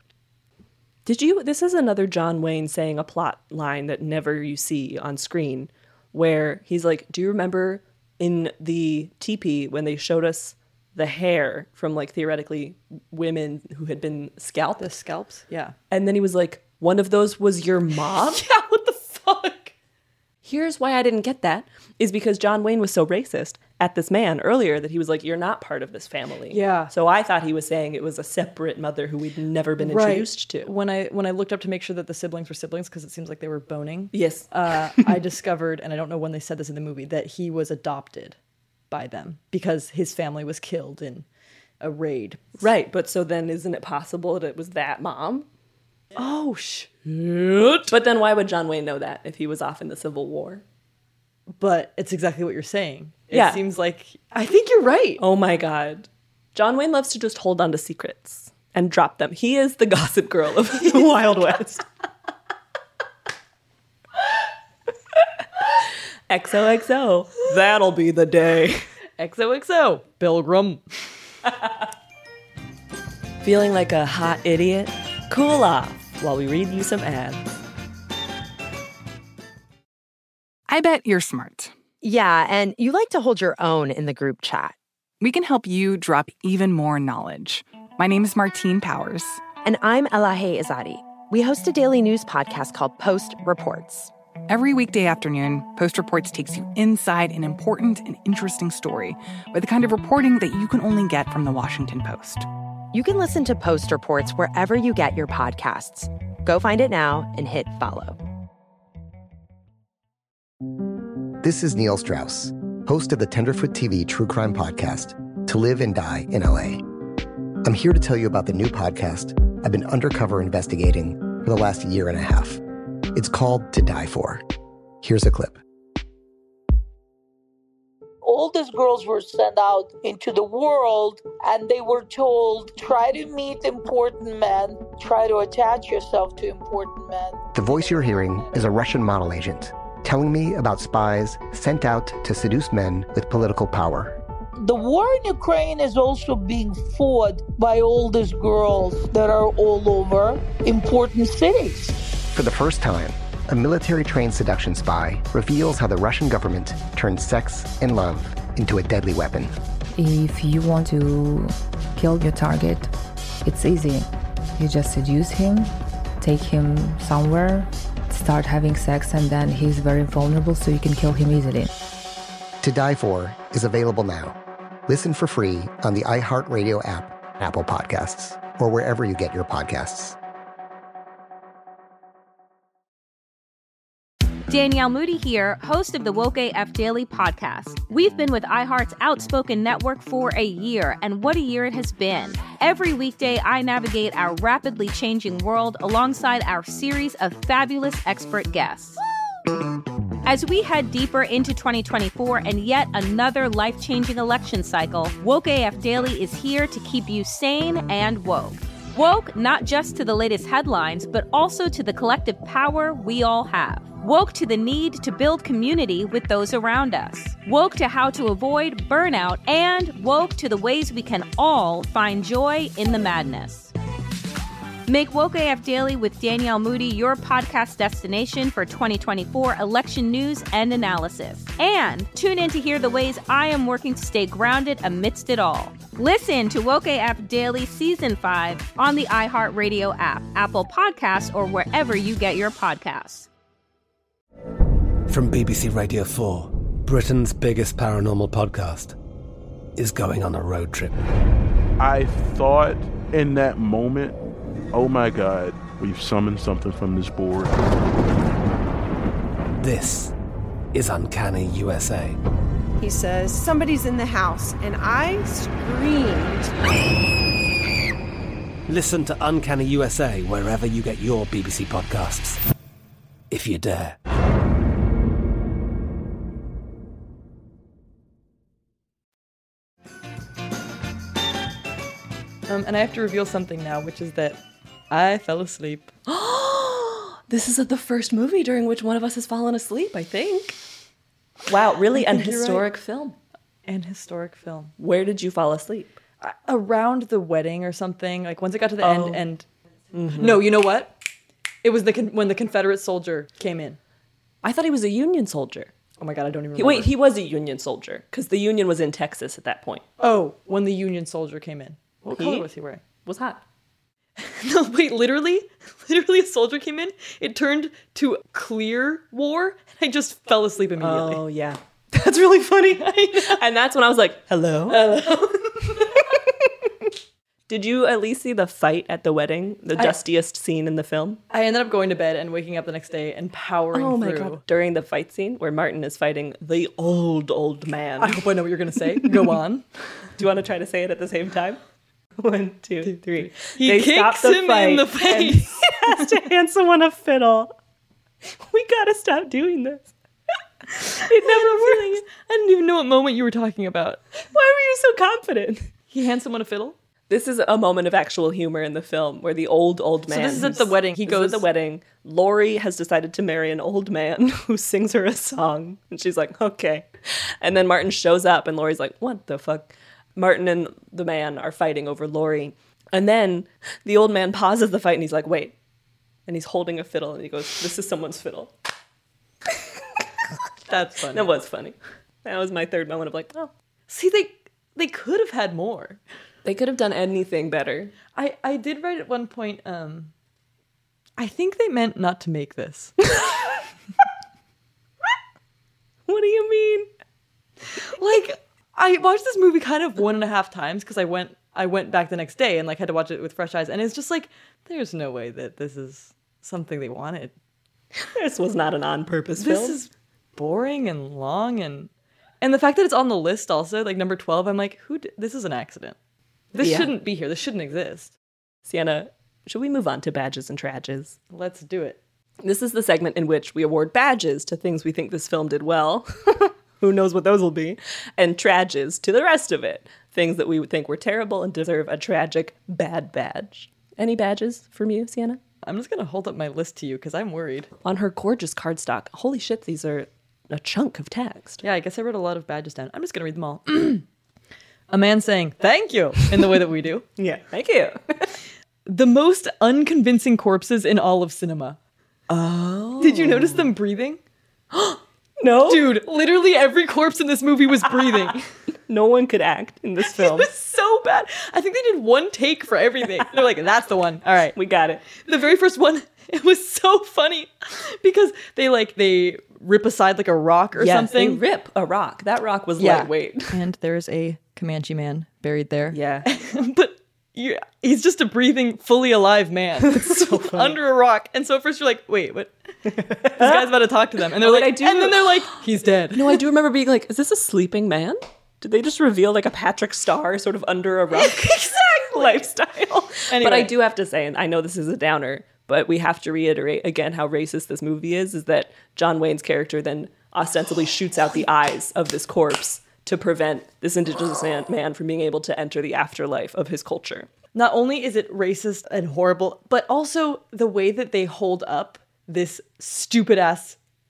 This is another John Wayne saying a plot line that never you see on screen, where he's like, do you remember in the teepee when they showed us the hair from, like, theoretically women who had been scalped? The scalps? Yeah. And then he was like, one of those was your mom? Yeah, what the fuck? Here's why I didn't get that, is because John Wayne was so racist at this man earlier that he was like, you're not part of this family. Yeah. So I thought he was saying it was a separate mother who we'd never been introduced to. When I looked up to make sure that the siblings were siblings, because it seems like they were boning. Yes. I discovered, and I don't know when they said this in the movie, that he was adopted by them because his family was killed in a raid. Right, but so then isn't it possible that it was that mom? Oh, shit. But then why would John Wayne know that if he was off in the Civil War? But it's exactly what you're saying. Yeah. It seems like, I think you're right. Oh my God. John Wayne loves to just hold on to secrets and drop them. He is the Gossip Girl of the Wild West. XOXO. That'll be the day. XOXO. Pilgrim. Feeling like a hot idiot? Cool off while we read you some ads. I bet you're smart. Yeah, and you like to hold your own in the group chat. We can help you drop even more knowledge. My name is Martine Powers. And I'm Elahe Izadi. We host a daily news podcast called Post Reports. Every weekday afternoon, Post Reports takes you inside an important and interesting story with the kind of reporting that you can only get from the Washington Post. You can listen to Post Reports wherever you get your podcasts. Go find it now and hit follow. This is Neil Strauss, host of the Tenderfoot TV true crime podcast, To Live and Die in LA. I'm here to tell you about the new podcast I've been undercover investigating for the last year and a half. It's called To Die For. Here's a clip. All these girls were sent out into the world and they were told, try to meet important men, try to attach yourself to important men. The voice you're hearing is a Russian model agent telling me about spies sent out to seduce men with political power. The war in Ukraine is also being fought by all these girls that are all over important cities. For the first time, a military-trained seduction spy reveals how the Russian government turned sex and love into a deadly weapon. If you want to kill your target, it's easy. You just seduce him, take him somewhere, start having sex, and then he's very vulnerable, so you can kill him easily. To Die For is available now. Listen for free on the iHeartRadio app, Apple Podcasts, or wherever you get your podcasts. Danielle Moody here, host of the Woke AF Daily podcast. We've been with iHeart's Outspoken Network for a year, and what a year it has been. Every weekday, I navigate our rapidly changing world alongside our series of fabulous expert guests. As we head deeper into 2024 and yet another life-changing election cycle, Woke AF Daily is here to keep you sane and woke. Woke not just to the latest headlines, but also to the collective power we all have. Woke to the need to build community with those around us. Woke to how to avoid burnout, and woke to the ways we can all find joy in the madness. Make Woke AF Daily with Danielle Moody your podcast destination for 2024 election news and analysis. And tune in to hear the ways I am working to stay grounded amidst it all. Listen to Woke AF Daily Season 5 on the iHeartRadio app, Apple Podcasts, or wherever you get your podcasts. From BBC Radio 4, Britain's biggest paranormal podcast is going on a road trip. I thought in that moment, oh my God, we've summoned something from this board. This is Uncanny USA. He says, somebody's in the house, and I screamed. Listen to Uncanny USA wherever you get your BBC podcasts, if you dare. And I have to reveal something now, which is that I fell asleep. This is the first movie during which one of us has fallen asleep, I think. Wow, really? An historic film. An historic film. Where did you fall asleep? Around the wedding or something. Like, once it got to the end and... Mm-hmm. No, you know what? It was when the Confederate soldier came in. I thought he was a Union soldier. Oh my God, I don't even remember. Wait, he was a Union soldier, because the Union was in Texas at that point. Oh, when the Union soldier came in. What color was he wearing? Was hot. No, wait, literally a soldier came in. It turned to clear war, and I just fell asleep immediately. Oh, yeah. That's really funny. And that's when I was like, hello? Hello. Did you at least see the fight at the wedding? The dustiest scene in the film? I ended up going to bed and waking up the next day and powering through. Oh my God. During the fight scene where Martin is fighting the old man. I hope I know what you're going to say. Go on. Do you want to try to say it at the same time? 1, 2, 3. He kicks him in the face. He has to hand someone a fiddle. We gotta stop doing this. It never works. I didn't even know what moment you were talking about. Why were you so confident? He hands someone a fiddle? This is a moment of actual humor in the film where the old man... So this is at the wedding. He goes at the wedding. Laurie has decided to marry an old man who sings her a song. And she's like, okay. And then Martin shows up and Laurie's like, what the fuck? Martin and the man are fighting over Laurie. And then the old man pauses the fight and he's like, wait. And he's holding a fiddle and he goes, this is someone's fiddle. That's funny. That was funny. That was my third moment of like, oh. See, they could have had more. They could have done anything better. I did write at one point, I think they meant not to make this. What do you mean? Like... I watched this movie kind of 1.5 times because I went back the next day and like had to watch it with fresh eyes, and it's just like there's no way that this is something they wanted. This was not an on-purpose film. This is boring and long, and the fact that it's on the list also, like number 12, I'm like, this is an accident. This shouldn't be here. This shouldn't exist. Sienna, should we move on to badges and trages? Let's do it. This is the segment in which we award badges to things we think this film did well. Who knows what those will be? And trages to the rest of it. Things that we would think were terrible and deserve a tragic bad badge. Any badges from you, Sienna? I'm just going to hold up my list to you because I'm worried. On her gorgeous cardstock. Holy shit, these are a chunk of text. Yeah, I guess I wrote a lot of badges down. I'm just going to read them all. A man saying, thank you, in the way that we do. Yeah, thank you. The most unconvincing corpses in all of cinema. Oh. Did you notice them breathing? No. Dude, literally every corpse in this movie was breathing. No one could act in this film. It was so bad. I think they did one take for everything. They're like, that's the one. All right. We got it. The very first one, it was so funny because they rip aside like a rock or something. They rip a rock. That rock was lightweight. And there's a Comanche man buried there. Yeah. But he's just a breathing, fully alive man. It's so funny. Under a rock. And so at first you're like, wait, what? This guy's about to talk to them. And they're and then they're like, he's dead. No, I do remember being like, is this a sleeping man? Did they just reveal like a Patrick Star sort of under a rock exactly lifestyle? Anyway. But I do have to say, and I know this is a downer, but we have to reiterate again how racist this movie is that John Wayne's character then ostensibly shoots out the eyes of this corpse to prevent this indigenous man from being able to enter the afterlife of his culture. Not only is it racist and horrible, but also the way that they hold up this stupid-ass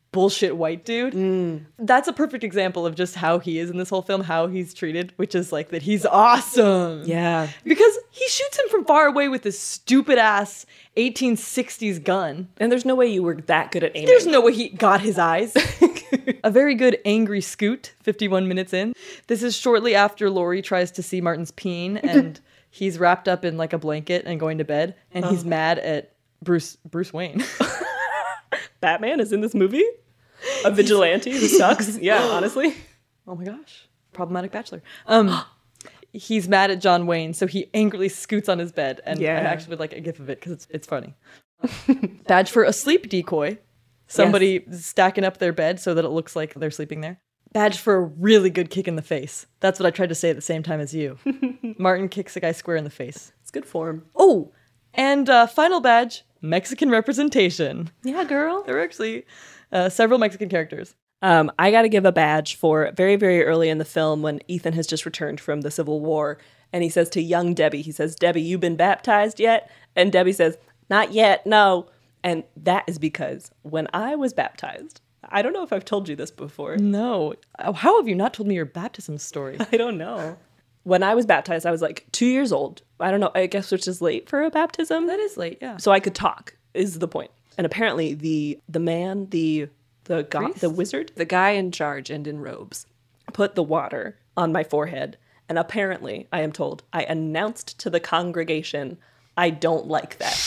bullshit white dude. That's a perfect example of just how he is in this whole film, how he's treated, which is like that he's awesome. Yeah. Because he shoots him from far away with this stupid ass 1860s gun. And there's no way you were that good at aiming. There's no way he got his eyes. A very good angry scoot, 51 minutes in. This is shortly after Laurie tries to see Martin's peen, and he's wrapped up in like a blanket and going to bed, and he's mad at Bruce Wayne. Batman is in this movie? A vigilante who sucks? Yeah, honestly. Oh my gosh. Problematic bachelor. He's mad at John Wayne, so he angrily scoots on his bed, and I actually would like a gif of it because it's funny. Badge for a sleep decoy. Somebody stacking up their bed so that it looks like they're sleeping there. Badge for a really good kick in the face. That's what I tried to say at the same time as you. Martin kicks a guy square in the face. It's good form. Oh, and final badge, Mexican representation. Yeah, girl. There were actually several Mexican characters. I got to give a badge for very, very early in the film when Ethan has just returned from the Civil War, and he says to young Debbie, he says, "Debbie, you been baptized yet?" And Debbie says, "Not yet, no." And that is because when I was baptized, I don't know if I've told you this before. No. How have you not told me your baptism story? I don't know. When I was baptized, I was like 2 years old. I don't know, I guess which is late for a baptism. That is late, yeah. So I could talk, is the point. And apparently the man, the god, the wizard, the guy in charge and in robes, put the water on my forehead. And apparently, I am told, I announced to the congregation, I don't like that.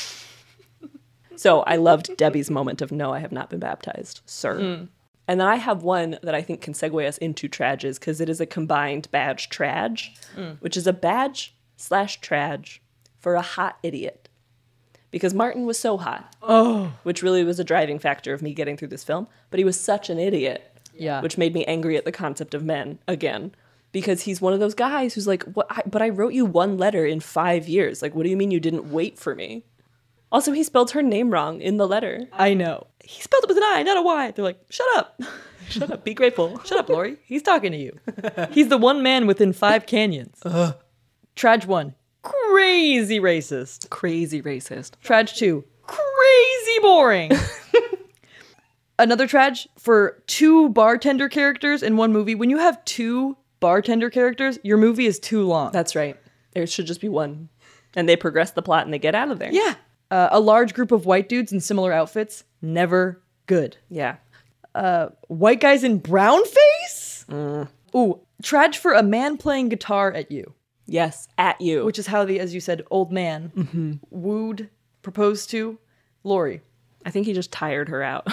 So I loved Debbie's moment of, no, I have not been baptized, sir. And then I have one that I think can segue us into trages, because it is a combined badge trage, which is a badge / trage for a hot idiot. Because Martin was so hot, which really was a driving factor of me getting through this film. But he was such an idiot, which made me angry at the concept of men again. Because he's one of those guys who's like, but I wrote you one letter in 5 years. Like, what do you mean you didn't wait for me? Also, he spelled her name wrong in the letter. I know. He spelled it with an I, not a Y. They're like, shut up. Shut up. Be grateful. Shut up, Laurie. He's talking to you. He's the one man within 5 canyons. Trage 1, crazy racist. Crazy racist. Trage 2, crazy boring. Another trage for 2 bartender characters in one movie. When you have 2 bartender characters, your movie is too long. That's right. There should just be one. And they progress the plot and they get out of there. Yeah. A large group of white dudes in similar outfits, never good. Yeah. White guys in brown face? Ooh, trage for a man playing guitar at you. Yes, at you. Which is how the, as you said, old man proposed to Laurie. I think he just tired her out.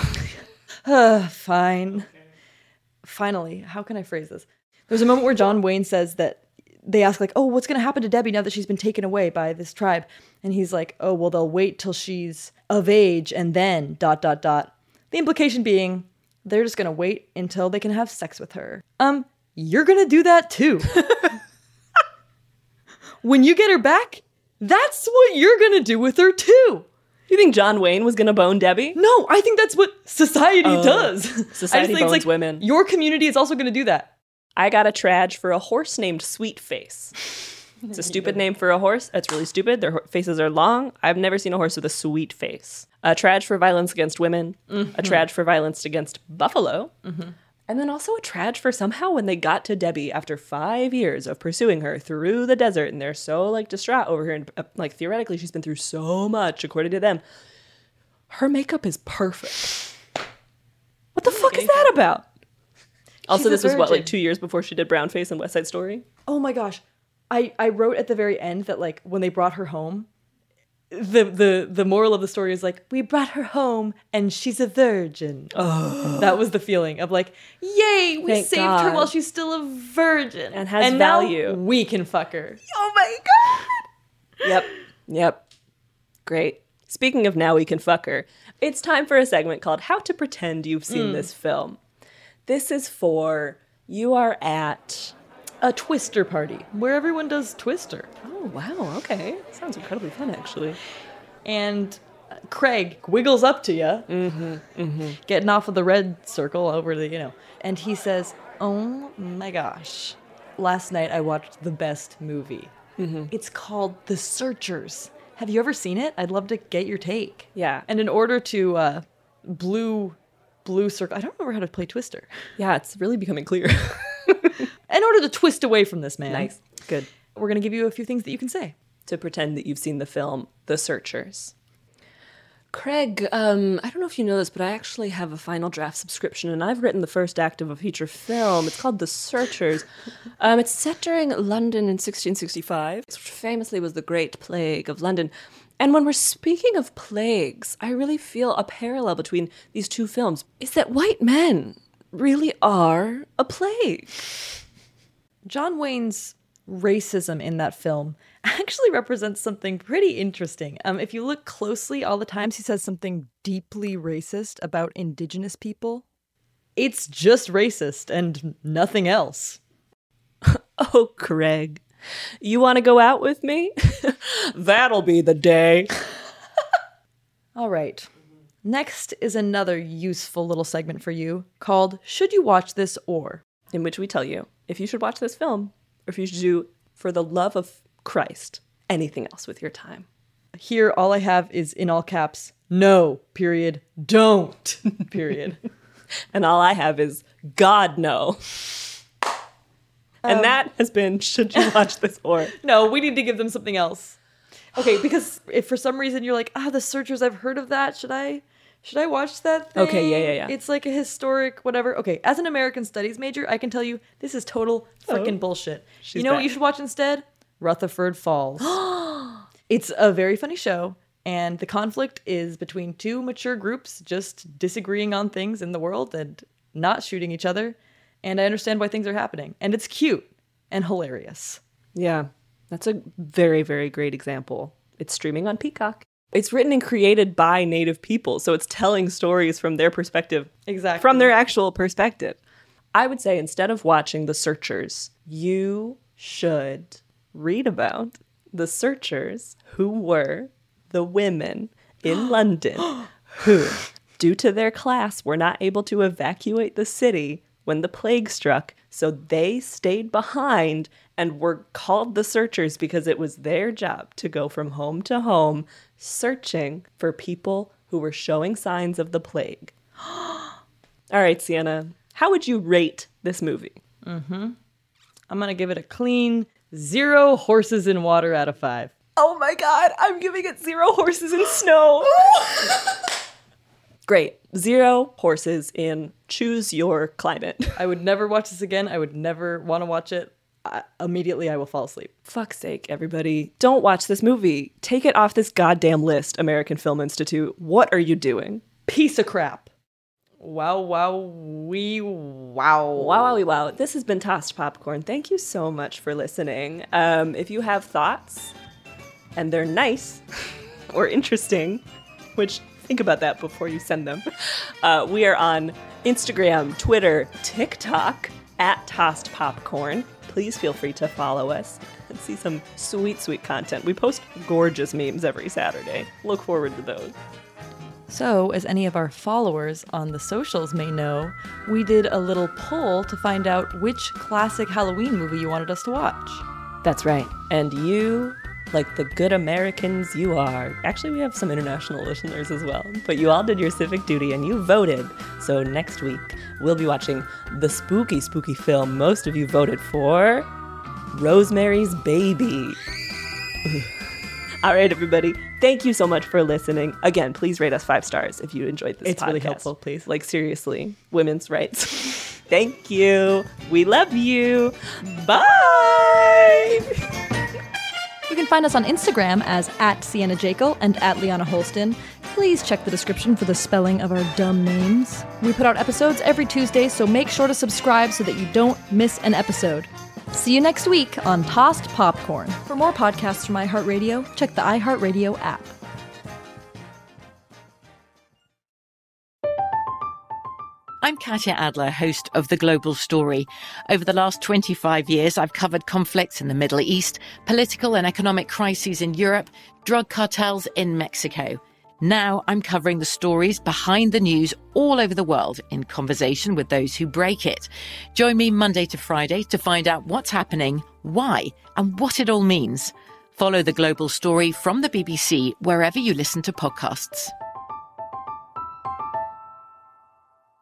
Fine. Finally, how can I phrase this? There's a moment where John Wayne says that they ask like, oh, what's going to happen to Debbie now that she's been taken away by this tribe? And he's like, oh, well, they'll wait till she's of age and then ... The implication being they're just going to wait until they can have sex with her. You're going to do that too. When you get her back, that's what you're going to do with her too. You think John Wayne was going to bone Debbie? No, I think that's what society does. Society bones like, women. Your community is also going to do that. I got a trage for a horse named Sweet Face. It's a stupid name for a horse. It's really stupid. Their faces are long. I've never seen a horse with a sweet face. A trage for violence against women. A trage for violence against buffalo. And then also a trage for somehow when they got to Debbie after 5 years of pursuing her through the desert, and they're so like distraught over her, and like theoretically she's been through so much according to them. Her makeup is perfect. What the fuck is that about? Also, this was what, like 2 years before she did Brownface and West Side Story? Oh my gosh. I wrote at the very end that like when they brought her home, the moral of the story is like, we brought her home and she's a virgin. That was the feeling of like, yay, we saved her while she's still a virgin. And has value. Now we can fuck her. Oh my God. Yep. Great. Speaking of now we can fuck her, it's time for a segment called How to Pretend You've Seen This Film. This is for you are at a Twister party where everyone does Twister. Oh, wow. Okay. Sounds incredibly fun, actually. And Craig wiggles up to you, getting off of the red circle over the, and he says, oh my gosh, last night I watched the best movie. It's called The Searchers. Have you ever seen it? I'd love to get your take. Yeah. And in order to blue blue circle. I don't remember how to play Twister. Yeah, it's really becoming clear. In order to twist away from this, man. Nice. Good. We're going to give you a few things that you can say. To pretend that you've seen the film The Searchers. Craig, I don't know if you know this, but I actually have a Final Draft subscription, and I've written the first act of a feature film. It's called The Searchers. It's set during London in 1665, which famously was the Great Plague of London. And when we're speaking of plagues, I really feel a parallel between these two films is that white men really are a plague. John Wayne's racism in that film actually represents something pretty interesting. If you look closely, all the times he says something deeply racist about indigenous people. It's just racist and nothing else. Oh, Craig, you want to go out with me? That'll be the day. All right. Next is another useful little segment for you called Should You Watch This Or? In which we tell you if you should watch this film or if you should do, for the love of Christ, anything else with your time. Here, all I have is in all caps, no, period, don't, period. And all I have is God, no. And that has been, should you watch this or? No, we need to give them something else. Okay, because if for some reason you're like, The Searchers, I've heard of that. Should I watch that thing? Okay, yeah. It's like a historic whatever. Okay, as an American Studies major, I can tell you this is total freaking bullshit. You know what you should watch instead? Rutherford Falls. It's a very funny show, and the conflict is between two mature groups just disagreeing on things in the world and not shooting each other. And I understand why things are happening. And it's cute and hilarious. Yeah, that's a very, very great example. It's streaming on Peacock. It's written and created by Native people, so it's telling stories from their perspective. Exactly. From their actual perspective. I would say instead of watching The Searchers, you should read about the searchers who were the women in London who, due to their class, were not able to evacuate the city when the plague struck, so they stayed behind and were called the Searchers because it was their job to go from home to home searching for people who were showing signs of the plague. All right, Sienna, how would you rate this movie? I'm going to give it a clean 0 horses in water out of 5. Oh my God, I'm giving it 0 horses in snow. Great. 0 horses in choose your climate. I would never watch this again. I would never want to watch it. Immediately, I will fall asleep. Fuck's sake, everybody. Don't watch this movie. Take it off this goddamn list, American Film Institute. What are you doing? Piece of crap. Wow. Wow. This has been Tossed Popcorn. Thank you so much for listening. If you have thoughts, and they're nice or interesting, which... think about that before you send them. We are on Instagram, Twitter, TikTok, @TossedPopcorn. Please feel free to follow us and see some sweet, sweet content. We post gorgeous memes every Saturday. Look forward to those. So, as any of our followers on the socials may know, we did a little poll to find out which classic Halloween movie you wanted us to watch. That's right. And you... like the good Americans you are. Actually, we have some international listeners as well. But you all did your civic duty and you voted. So next week, we'll be watching the spooky, spooky film most of you voted for, Rosemary's Baby. All right, everybody. Thank you so much for listening. Again, please rate us 5 stars if you enjoyed this podcast. It's really helpful, please. Like, seriously, women's rights. Thank you. We love you. Bye! You can find us on Instagram as @SiennaJakel and @LianaHolston. Please check the description for the spelling of our dumb names. We put out episodes every Tuesday, so make sure to subscribe so that you don't miss an episode. See you next week on Tossed Popcorn. For more podcasts from iHeartRadio, check the iHeartRadio app. I'm Katya Adler, host of The Global Story. Over the last 25 years, I've covered conflicts in the Middle East, political and economic crises in Europe, drug cartels in Mexico. Now I'm covering the stories behind the news all over the world in conversation with those who break it. Join me Monday to Friday to find out what's happening, why, and what it all means. Follow The Global Story from the BBC wherever you listen to podcasts.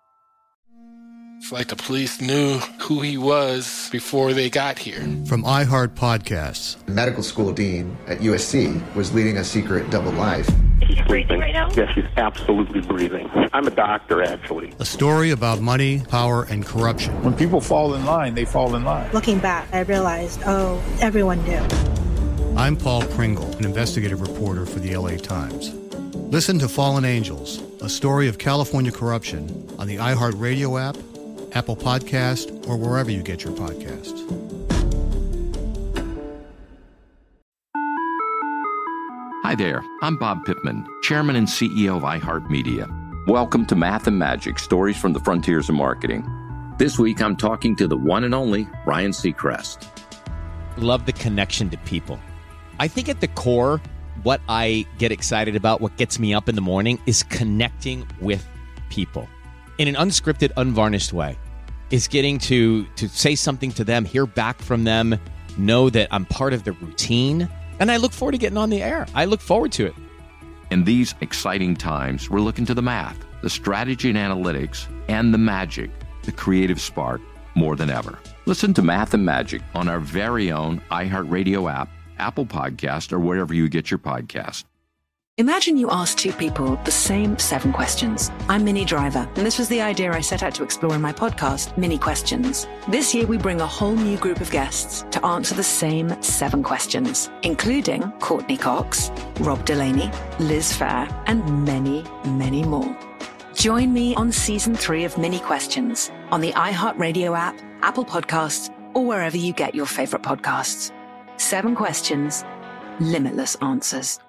It's like the police knew who he was before they got here. From iHeart Podcasts. The medical school dean at USC was leading a secret double life. Is he breathing right now? Yes, he's absolutely breathing. I'm a doctor, actually. A story about money, power, and corruption. When people fall in line, they fall in line. Looking back, I realized, everyone knew. I'm Paul Pringle, an investigative reporter for the LA Times. Listen to Fallen Angels, a story of California corruption on the iHeartRadio app, Apple Podcast, or wherever you get your podcasts. Hi there, I'm Bob Pittman, Chairman and CEO of iHeartMedia. Welcome to Math and Magic, Stories from the Frontiers of Marketing. This week I'm talking to the one and only Ryan Seacrest. Love the connection to people. I think at the core, what I get excited about, what gets me up in the morning, is connecting with people in an unscripted, unvarnished way. Is getting to say something to them, hear back from them, know that I'm part of the routine. And I look forward to getting on the air. I look forward to it. In these exciting times, we're looking to the math, the strategy and analytics, and the magic, the creative spark, more than ever. Listen to Math and Magic on our very own iHeartRadio app, Apple Podcast, or wherever you get your podcast. Imagine you ask two people the same 7 questions. I'm Minnie Driver, and this was the idea I set out to explore in my podcast, Minnie Questions. This year, we bring a whole new group of guests to answer the same 7 questions, including Courtney Cox, Rob Delaney, Liz Phair, and many, many more. Join me on Season 3 of Minnie Questions on the iHeartRadio app, Apple Podcasts, or wherever you get your favorite podcasts. 7 questions, limitless answers.